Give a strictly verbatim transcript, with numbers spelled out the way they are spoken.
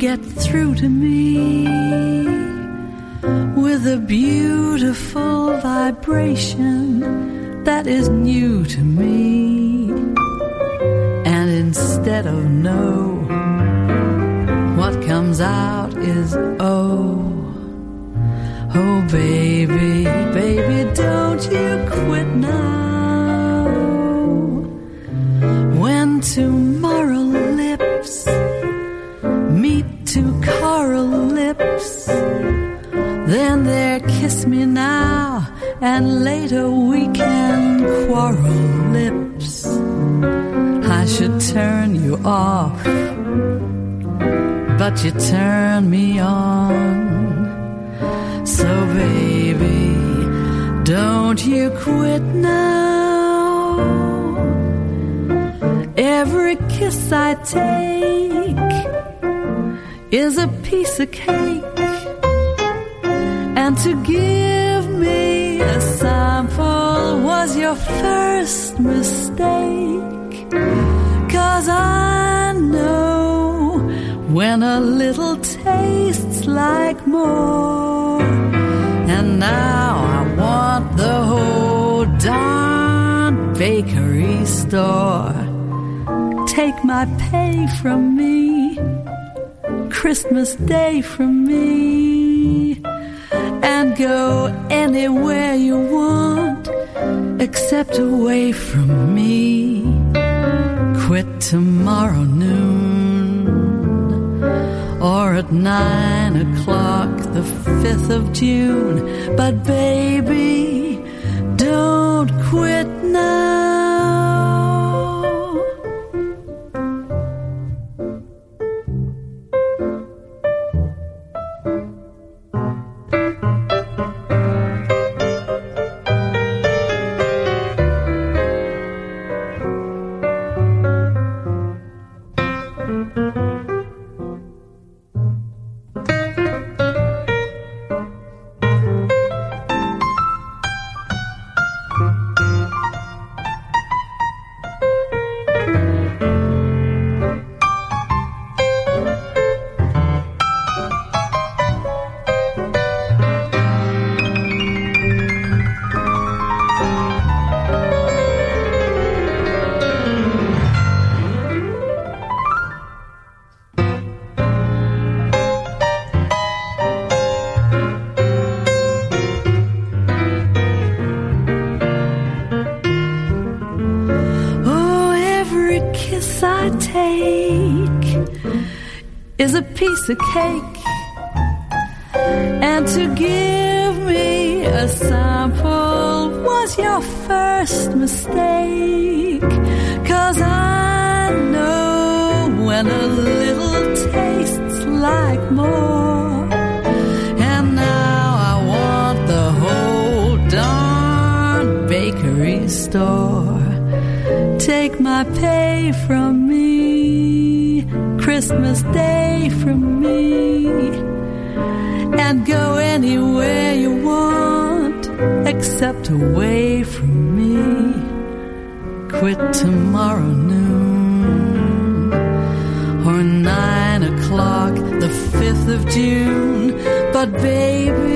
get through to me with a beautiful vibration that is new to me. And instead of no, what comes out is oh. Oh baby, baby, don't you quit now. When tomorrow lips meet two coral lips, then there kiss me now, and later we can quarrel lips. I should turn you off, but you turn me on. So baby, don't you quit now. Every kiss I take is a piece of cake, and to give me a sample was your first mistake. 'Cause I know when a little tastes like more, and now I want the whole darn bakery store. Take my pay from me, Christmas Day from me, and go anywhere you want except away from me. Quit tomorrow noon, or at nine o'clock the fifth of June. But baby, don't quit now. Is a piece of cake, and to give me a sample was your first mistake. 'Cause I know when a little tastes like more, and now I want the whole darn bakery store. Take my pay from me, Christmas Day from me, and go anywhere you want except away from me. Quit tomorrow noon, or nine o'clock the fifth of June. But baby,